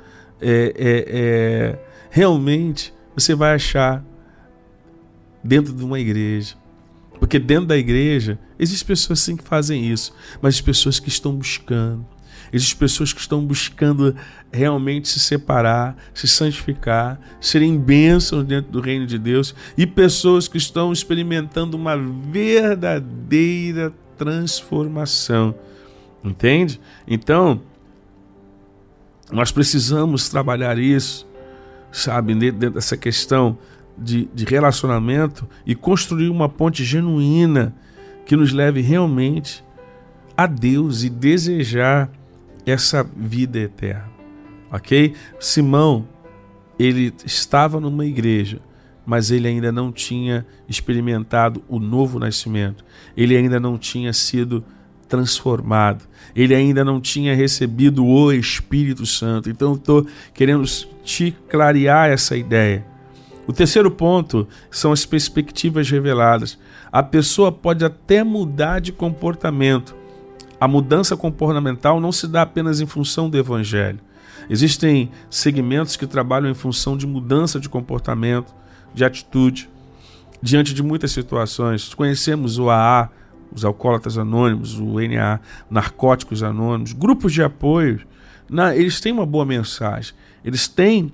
realmente você vai achar dentro de uma igreja. Porque dentro da igreja, existem pessoas sim que fazem isso, mas as pessoas que estão buscando. Existem pessoas que estão buscando realmente se separar, se santificar, serem bênçãos dentro do reino de Deus, e pessoas que estão experimentando uma verdadeira transformação. Entende? Então, nós precisamos trabalhar isso, sabe, dentro dessa questão de relacionamento e construir uma ponte genuína que nos leve realmente a Deus e desejar essa vida eterna, ok? Simão, ele estava numa igreja, mas ele ainda não tinha experimentado o novo nascimento, ele ainda não tinha sido transformado, ele ainda não tinha recebido o Espírito Santo. Então eu estou querendo te clarear essa ideia. O terceiro ponto são as perspectivas reveladas. A pessoa pode até mudar de comportamento. A mudança comportamental não se dá apenas em função do Evangelho. Existem segmentos que trabalham em função de mudança de comportamento, de atitude, diante de muitas situações. Conhecemos o AA, os Alcoólatras Anônimos, o NA, Narcóticos Anônimos, grupos de apoio. Eles têm uma boa mensagem, eles têm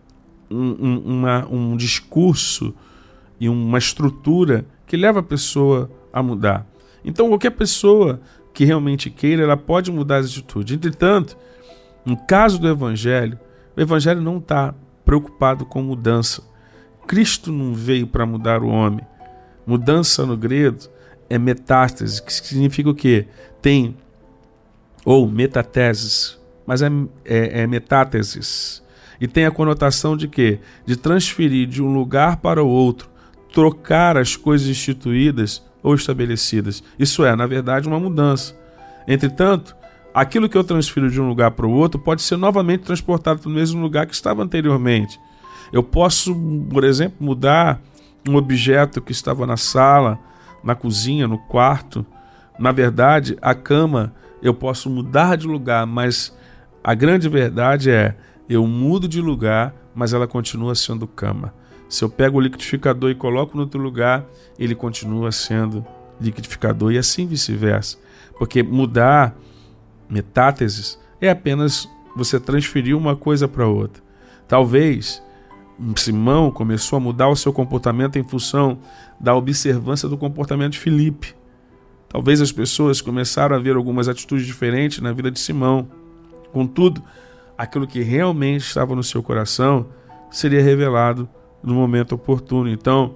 um discurso e uma estrutura que leva a pessoa a mudar. Então qualquer pessoa que realmente queira, ela pode mudar as atitudes. Entretanto, no caso do Evangelho, o Evangelho não está preocupado com mudança. Cristo não veio para mudar o homem. Mudança no grego é metástase, que significa o quê? Tem, ou metateses, mas é metáteses. E tem a conotação de quê? De transferir de um lugar para o outro, trocar as coisas instituídas ou estabelecidas. Isso é, na verdade, uma mudança. Entretanto, aquilo que eu transfiro de um lugar para o outro pode ser novamente transportado para o mesmo lugar que estava anteriormente. Eu posso, por exemplo, mudar um objeto que estava na sala, na cozinha, no quarto. Na verdade, a cama eu posso mudar de lugar, mas a grande verdade é, eu mudo de lugar, mas ela continua sendo cama. Se eu pego o liquidificador e coloco no outro lugar, ele continua sendo liquidificador, e assim vice-versa. Porque mudar, metáteses, é apenas você transferir uma coisa para outra. Talvez Simão começou a mudar o seu comportamento em função da observância do comportamento de Filipe. Talvez as pessoas começaram a ver algumas atitudes diferentes na vida de Simão. Contudo, aquilo que realmente estava no seu coração seria revelado no momento oportuno. Então,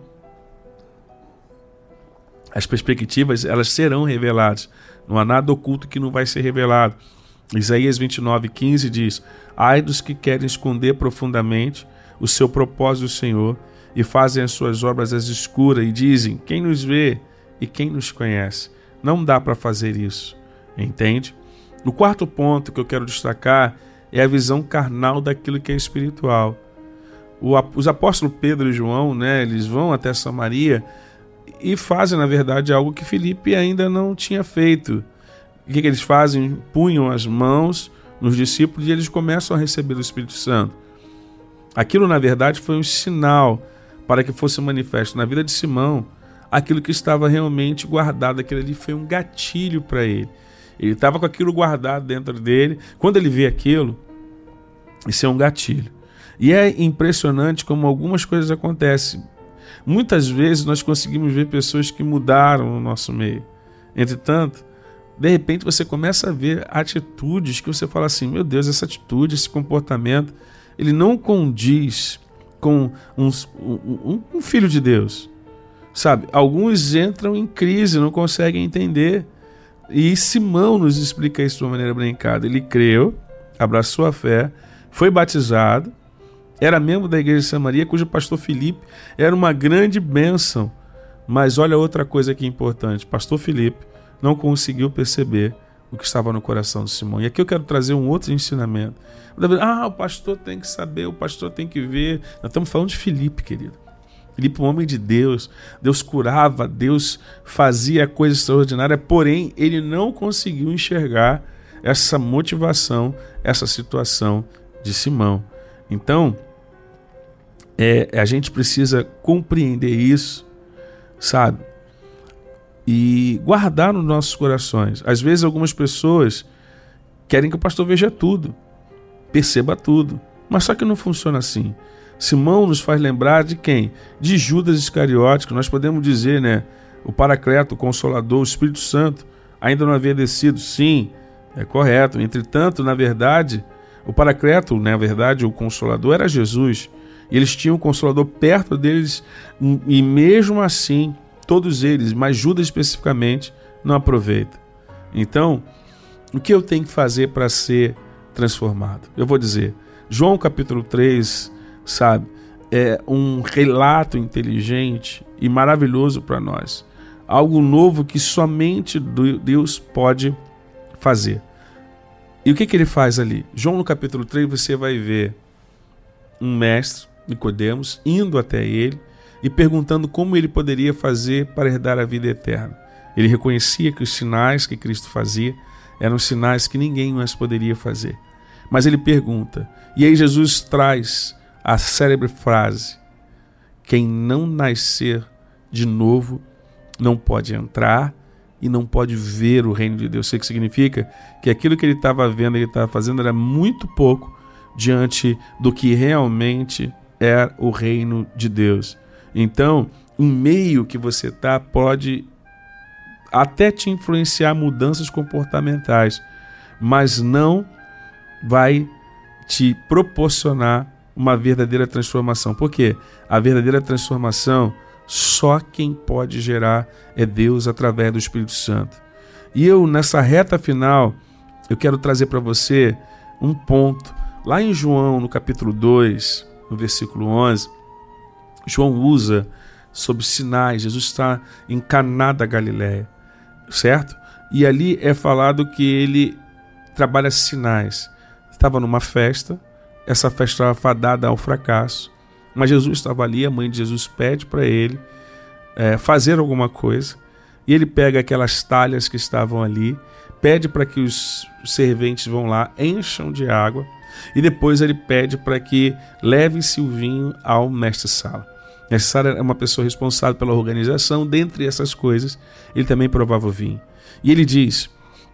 as perspectivas, elas serão reveladas. Não há nada oculto que não vai ser revelado. Isaías 29:15 diz: ai dos que querem esconder profundamente o seu propósito do Senhor e fazem as suas obras às escuras e dizem, quem nos vê e quem nos conhece? Não dá para fazer isso, entende? O quarto ponto que eu quero destacar é a visão carnal daquilo que é espiritual. Os apóstolos Pedro e João, eles vão até Samaria e fazem, na verdade, algo que Filipe ainda não tinha feito. O que eles fazem? Punham as mãos nos discípulos e eles começam a receber o Espírito Santo. Aquilo, na verdade, foi um sinal para que fosse manifesto na vida de Simão aquilo que estava realmente guardado. Aquilo ali foi um gatilho para ele. Ele estava com aquilo guardado dentro dele. Quando ele vê aquilo, isso é um gatilho. E é impressionante como algumas coisas acontecem. Muitas vezes nós conseguimos ver pessoas que mudaram no nosso meio. Entretanto, de repente você começa a ver atitudes que você fala assim, meu Deus, essa atitude, esse comportamento, ele não condiz com um filho de Deus. Sabe, alguns entram em crise, não conseguem entender. E Simão nos explica isso de uma maneira brincada. Ele creu, abraçou a fé, foi batizado, era membro da igreja de Samaria, cujo pastor Filipe era uma grande bênção. Mas olha outra coisa que é importante. Pastor Filipe não conseguiu perceber o que estava no coração de Simão. E aqui eu quero trazer um outro ensinamento. O pastor tem que saber, o pastor tem que ver. Nós estamos falando de Filipe, querido. Filipe, um homem de Deus. Deus curava, Deus fazia coisa extraordinária, porém ele não conseguiu enxergar essa motivação, essa situação de Simão. Então, a gente precisa compreender isso, sabe? e guardar nos nossos corações. Às vezes algumas pessoas querem que o pastor veja tudo, perceba tudo, mas só que não funciona assim. Simão nos faz lembrar de quem? De Judas Iscariote, que nós podemos dizer, né? O Paracleto, o Consolador, o Espírito Santo ainda não havia descido. Sim, é correto. Entretanto, na verdade, o Paracleto, na verdade, o Consolador era Jesus. E eles tinham o Consolador perto deles e mesmo assim, todos eles, mas Judas especificamente, não aproveita. Então, o que eu tenho que fazer para ser transformado? Eu vou dizer, João capítulo 3, sabe, é um relato inteligente e maravilhoso para nós. Algo novo que somente Deus pode fazer. E o que ele faz ali? João no capítulo 3 você vai ver um mestre, Nicodemos, indo até ele e perguntando como ele poderia fazer para herdar a vida eterna. Ele reconhecia que os sinais que Cristo fazia eram sinais que ninguém mais poderia fazer. Mas ele pergunta, e aí Jesus traz a célebre frase: quem não nascer de novo não pode entrar e não pode ver o reino de Deus. Isso que significa que aquilo que ele estava vendo, ele estava fazendo, era muito pouco diante do que realmente é o reino de Deus. Então, o meio que você está pode até te influenciar mudanças comportamentais, mas não vai te proporcionar uma verdadeira transformação. Por quê? A verdadeira transformação só quem pode gerar é Deus através do Espírito Santo. E eu, nessa reta final, eu quero trazer para você um ponto. Lá em João, no capítulo 2, no versículo 11, João usa sobre sinais. Jesus está em Caná da Galileia, certo? E ali é falado que ele trabalha sinais. Estava numa festa, essa festa estava fadada ao fracasso, mas Jesus estava ali, a mãe de Jesus pede para ele fazer alguma coisa, e ele pega aquelas talhas que estavam ali, pede para que os serventes vão lá, encham de água, e depois ele pede para que leve-se o vinho ao mestre-sala. O mestre-sala é uma pessoa responsável pela organização. Dentre essas coisas, ele também provava o vinho. E ele diz,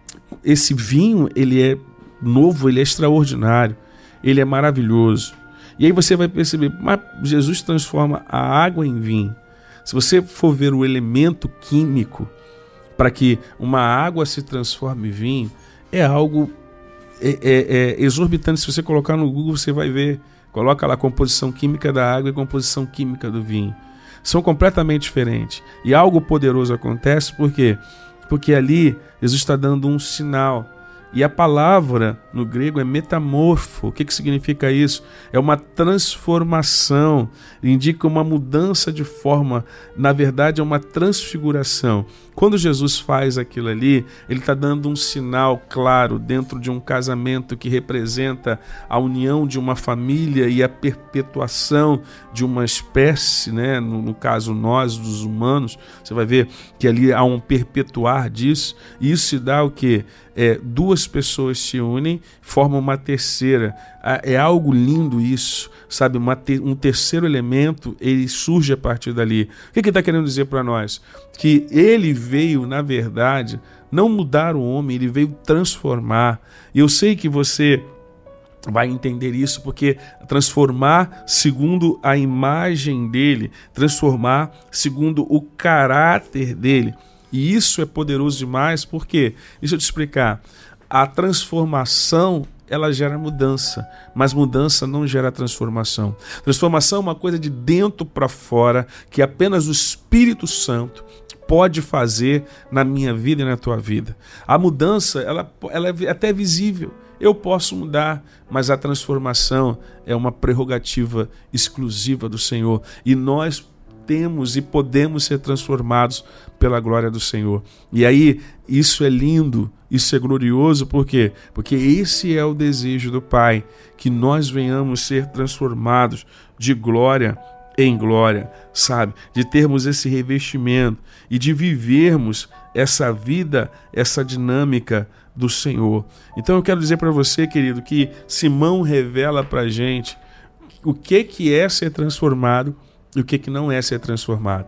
esse vinho, ele é novo, ele é extraordinário, ele é maravilhoso. E aí você vai perceber, mas Jesus transforma a água em vinho. Se você for ver o elemento químico para que uma água se transforme em vinho, é algo exorbitante. Se você colocar no Google, você vai ver. Coloca lá a composição química da água e a composição química do vinho. São completamente diferentes. E algo poderoso acontece, por quê? Porque ali Jesus está dando um sinal. E a palavra no grego é metamorfo. O que significa isso? É uma transformação, indica uma mudança de forma, na verdade é uma transfiguração. Quando Jesus faz aquilo ali, ele está dando um sinal claro dentro de um casamento que representa a união de uma família e a perpetuação de uma espécie, né? No caso nós, dos humanos, você vai ver que ali há um perpetuar disso, e isso se dá o quê? Duas pessoas se unem, formam uma terceira. É algo lindo isso, sabe? Um terceiro elemento, ele surge a partir dali. O que ele está querendo dizer para nós? Que ele veio, na verdade, não mudar o homem, ele veio transformar. E eu sei que você vai entender isso, porque transformar segundo a imagem dele, transformar segundo o caráter dele. E isso é poderoso demais, porque, deixa eu te explicar, a transformação, ela gera mudança, mas mudança não gera transformação. Transformação é uma coisa de dentro para fora, que apenas o Espírito Santo pode fazer na minha vida e na tua vida. A mudança, ela é até visível. Eu posso mudar, mas a transformação é uma prerrogativa exclusiva do Senhor. E nós temos e podemos ser transformados pela glória do Senhor. E aí, isso é lindo, isso é glorioso, por quê? Porque esse é o desejo do Pai, que nós venhamos ser transformados de glória em glória, sabe? De termos esse revestimento e de vivermos essa vida, essa dinâmica do Senhor. Então eu quero dizer para você, querido, que Simão revela para a gente o que é ser transformado e o que não é ser transformado.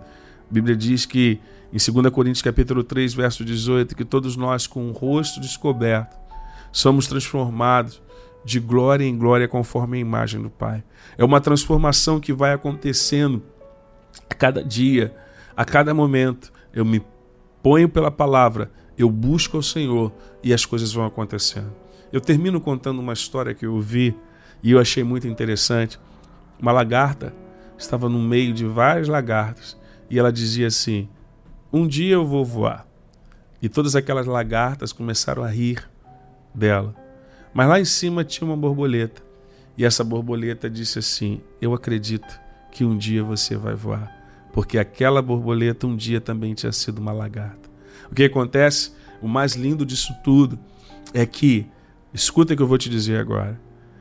A Bíblia diz que em 2 Coríntios capítulo 3, verso 18, que todos nós com o rosto descoberto somos transformados de glória em glória conforme a imagem do Pai. É uma transformação que vai acontecendo a cada dia, a cada momento. Eu me ponho pela palavra, eu busco ao Senhor e as coisas vão acontecendo. Eu termino contando uma história que eu ouvi e eu achei muito interessante. Uma lagarta estava no meio de várias lagartas e ela dizia assim: um dia eu vou voar. E todas aquelas lagartas começaram a rir dela. Mas lá em cima tinha uma borboleta. E essa borboleta disse assim: eu acredito que um dia você vai voar. Porque aquela borboleta um dia também tinha sido uma lagarta. O que acontece? O mais lindo disso tudo é que, escuta o que eu vou te dizer agora.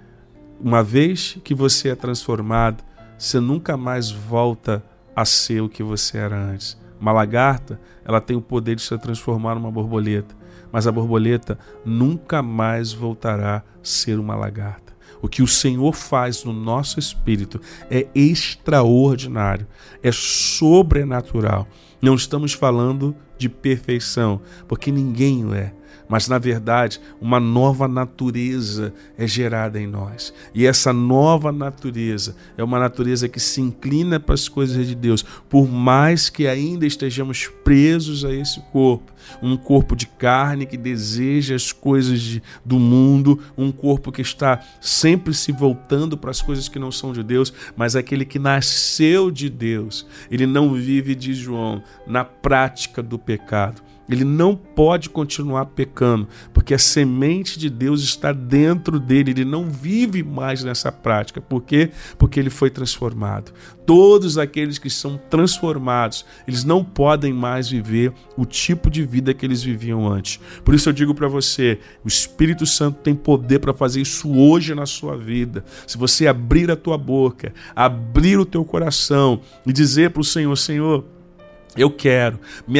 Uma vez que você é transformado, você nunca mais volta a ser o que você era antes. Uma lagarta, ela tem o poder de se transformar numa borboleta, mas a borboleta nunca mais voltará a ser uma lagarta. O que o Senhor faz no nosso espírito é extraordinário, é sobrenatural. Não estamos falando de perfeição, porque ninguém o é. Mas, na verdade, uma nova natureza é gerada em nós. E essa nova natureza é uma natureza que se inclina para as coisas de Deus, por mais que ainda estejamos presos a esse corpo. Um corpo de carne que deseja as coisas do mundo, um corpo que está sempre se voltando para as coisas que não são de Deus, mas aquele que nasceu de Deus, ele não vive, diz João, na prática do pecado. Ele não pode continuar pecando, porque a semente de Deus está dentro dele. Ele não vive mais nessa prática. Por quê? Porque ele foi transformado. Todos aqueles que são transformados, eles não podem mais viver o tipo de vida que eles viviam antes. Por isso eu digo para você, o Espírito Santo tem poder para fazer isso hoje na sua vida. Se você abrir a tua boca, abrir o teu coração e dizer para o Senhor: Senhor, eu quero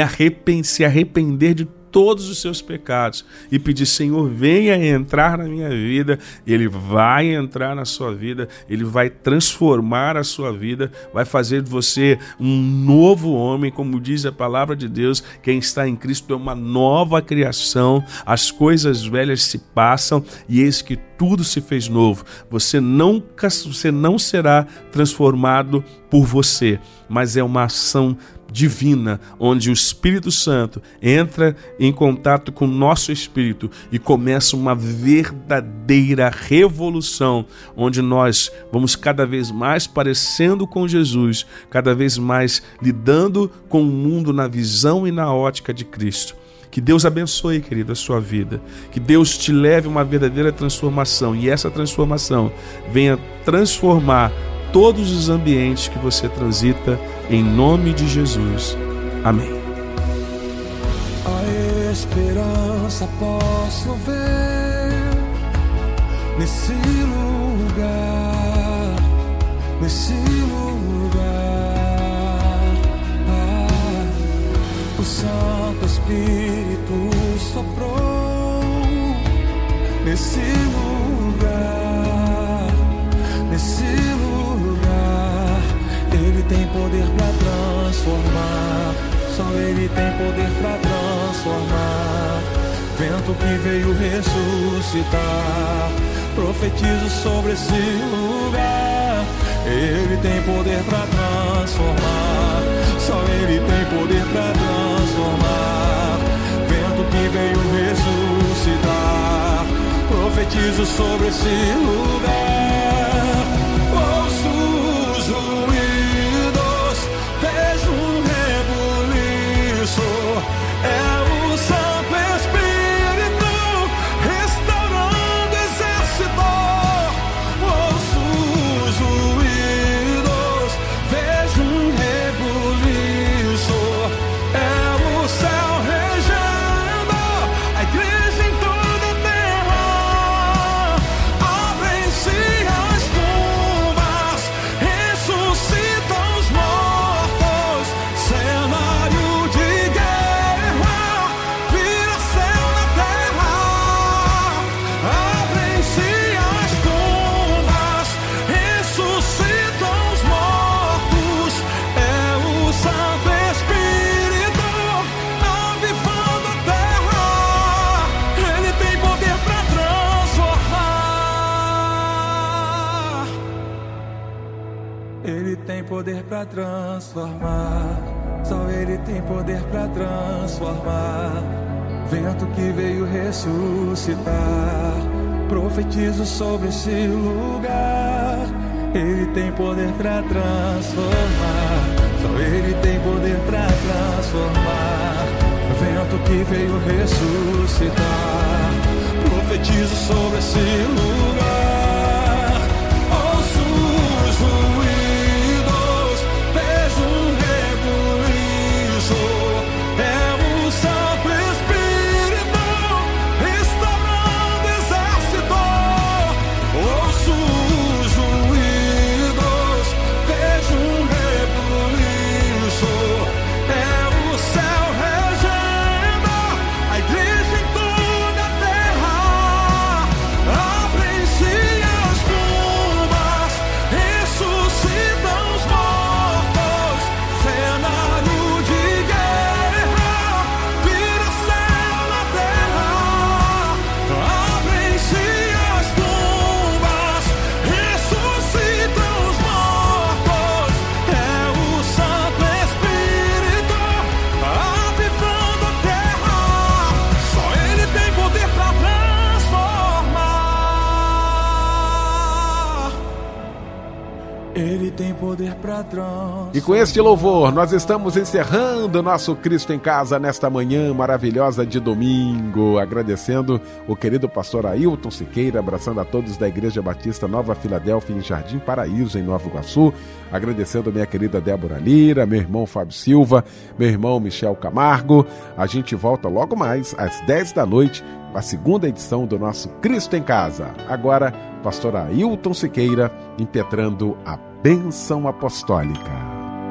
se arrepender de todos os seus pecados e pedir: Senhor, venha entrar na minha vida. Ele vai entrar na sua vida, ele vai transformar a sua vida, vai fazer de você um novo homem, como diz a palavra de Deus. Quem está em Cristo é uma nova criação, as coisas velhas se passam e eis que tudo se fez novo. Você não será transformado por você, mas é uma ação divina, onde o Espírito Santo entra em contato com o nosso espírito e começa uma verdadeira revolução, onde nós vamos cada vez mais parecendo com Jesus, cada vez mais lidando com o mundo na visão e na ótica de Cristo. Que Deus abençoe, querido, a sua vida. Que Deus te leve a uma verdadeira transformação e essa transformação venha transformar todos os ambientes que você transita, em nome de Jesus. Amém. A esperança posso ver nesse lugar, nesse lugar. O Santo Espírito soprou nesse lugar, nesse lugar. Ele tem poder para transformar, só Ele tem poder para transformar. Vento que veio ressuscitar, profetizo sobre esse lugar. Ele tem poder para transformar, só Ele tem poder para transformar. Vento que veio ressuscitar, profetizo sobre esse lugar. Ouço os ruídos, vejo um rebuliço. É o Santo Espírito restaurando exército. Ouço os ruídos, vejo um rebuliço. É o céu regendo a igreja em toda a terra. Abrem-se Ele tem poder pra transformar. Só Ele tem poder pra transformar. Vento que veio ressuscitar. Profetizo sobre esse lugar. Ele tem poder pra transformar. Só Ele tem poder pra transformar. Vento que veio ressuscitar. Profetizo sobre esse lugar. Ouço os ruídos, vejo rebuliço. É o Santo Espírito restaurando exército. Ouço os ruídos, vejo rebuliço. É o céu regendo a igreja em toda a terra. Abrem-se as tumbas, ressuscitam os mortos. Cenário de guerra, vira céu na terra. Abrem-se as tumbas, ressuscitam os mortos. É o Santo Espírito avivando a terra. Só Ele tem poder pra transformar. Ele tem poder pra transformar. E com este louvor, nós estamos encerrando o nosso Cristo em Casa nesta manhã maravilhosa de domingo, agradecendo o querido pastor Ailton Siqueira, abraçando a todos da Igreja Batista Nova Filadélfia, em Jardim Paraíso, em Nova Iguaçu, agradecendo minha querida Débora Lira, meu irmão Fábio Silva, meu irmão Michel Camargo. A gente volta logo mais, às 10 da noite, a segunda edição do nosso Cristo em Casa. Agora, pastor Ailton Siqueira, impetrando a bênção apostólica.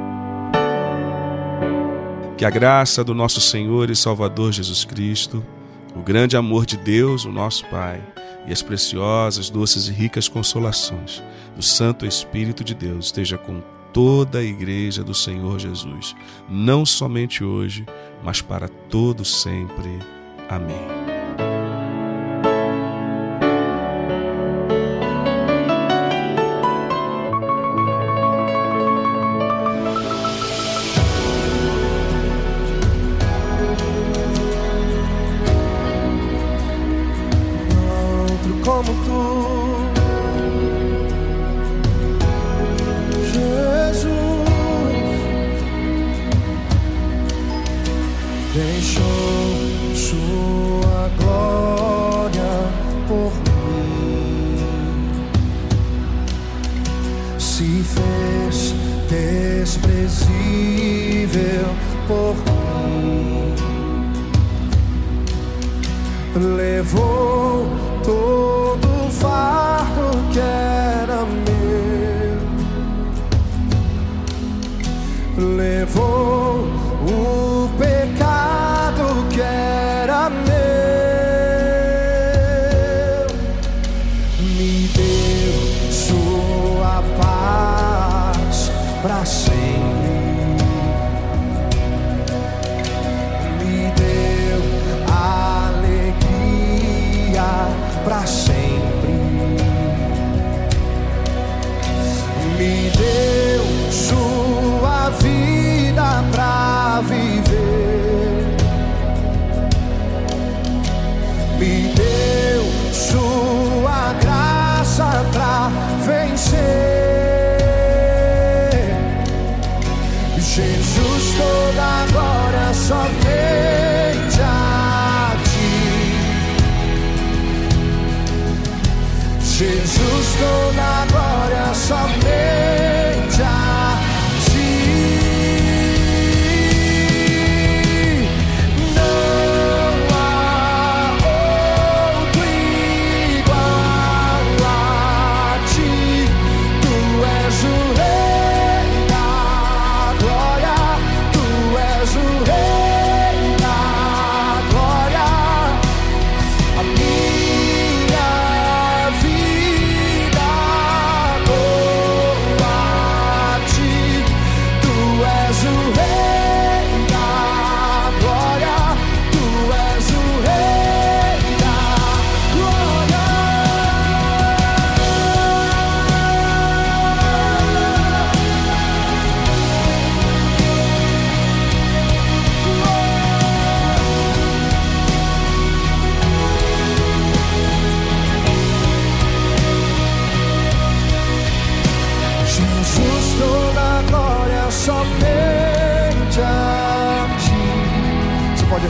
Que a graça do nosso Senhor e Salvador Jesus Cristo, o grande amor de Deus, o nosso Pai, e as preciosas, doces e ricas consolações do Santo Espírito de Deus esteja com toda a Igreja do Senhor Jesus, não somente hoje, mas para todo sempre. Amém. Como tu, Jesus, deixou sua glória por mim, se fez desprezível por mim, levou todo o fardo que era meu, levou o pecado que era meu, me deu sua paz pra sempre, me deu alegria pra sempre, me deu sua vida pra viver, me deu sua graça pra vencer. Jesus, toda a glória somente a ti. Jesus, toda a glória somente a ti. Não há outro igual a ti. Tu és o Rei da glória. Tu és o Rei da glória. A minha vida toda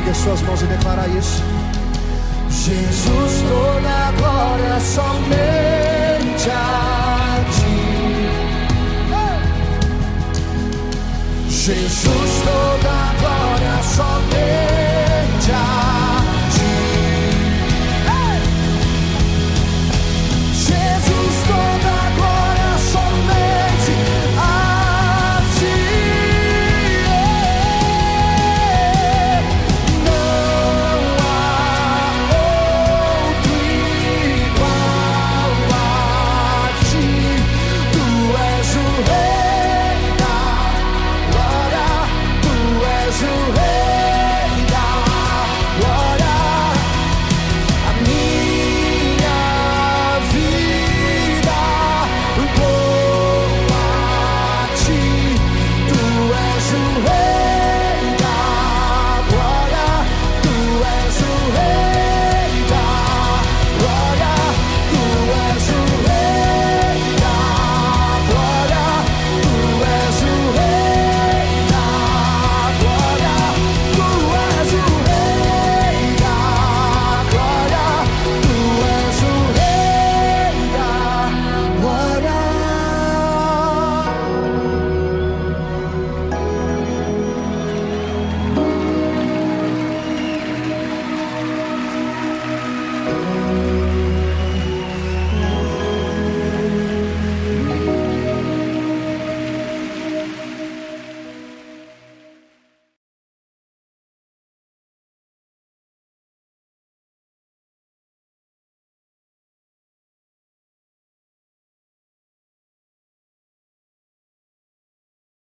erguer suas mãos e declarar isso. Jesus, toda a glória somente a ti. Jesus, toda a glória somente a ti.